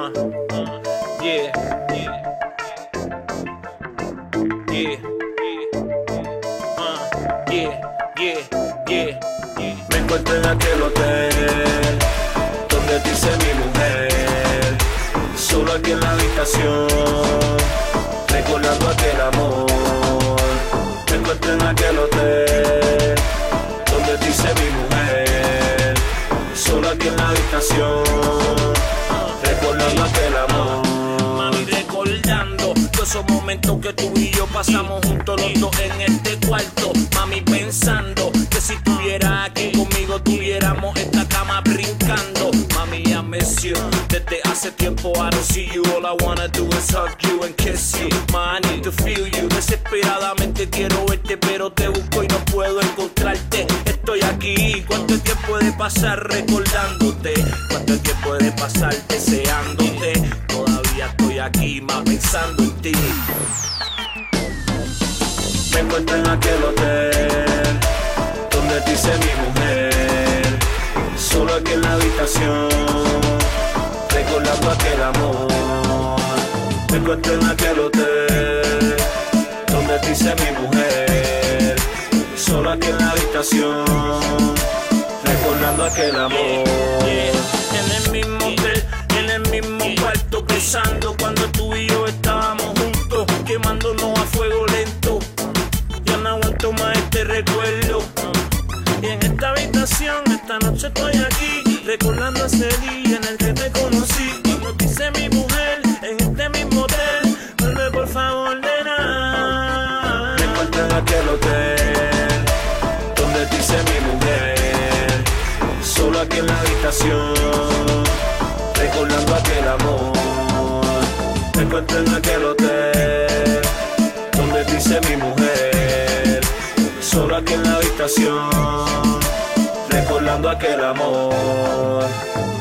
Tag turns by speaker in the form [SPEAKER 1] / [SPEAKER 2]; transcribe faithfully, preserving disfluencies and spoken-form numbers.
[SPEAKER 1] Uh, yeah, yeah, yeah, uh, yeah, yeah, yeah, yeah. Me encuentro en aquel hotel donde dice mi mujer, solo aquí en la habitación, recordando aquel amor. Me encuentro en aquel hotel donde dice mi mujer, solo aquí en la habitación, recordando aquel amor. Mami, recordando todos esos momentos que tú y yo pasamos juntos los dos en este cuarto. Mami, pensando que si estuviera aquí conmigo tuviéramos esta cama brincando. Mami, I miss you desde hace tiempo. I don't see you, all I wanna do is hug you and kiss you. Ma, I need to feel you. Desesperadamente quiero verte, pero te busco y no puedo encontrarte. Estoy aquí, ¿cuánto tiempo de pasar recordándote? ¿Cuánto tiempo de pasar deseándote? Todavía estoy aquí, más pensando en ti. Me encuentro en aquel hotel donde dice mi mujer, solo aquí en la habitación, recordando aquel amor. Me encuentro en aquel hotel donde dice mi mujer, solo aquí en la habitación, recordando aquel amor. Yeah, yeah. En el mismo hotel, en el mismo cuarto, pensando cuando tú y yo estábamos juntos, quemándonos a fuego lento. Ya no aguanto más este recuerdo. Y en esta habitación, esta noche estoy aquí, recordando ese día en el que te conocí. Cuando dice mi mujer, en este mismo hotel, vuelve por favor, nena. Me encuentro en aquel hotel donde dice mi mujer, solo aquí en la habitación, recordando aquel amor. Me encuentro en aquel hotel donde dice mi mujer, solo aquí en la habitación, recordando aquel amor.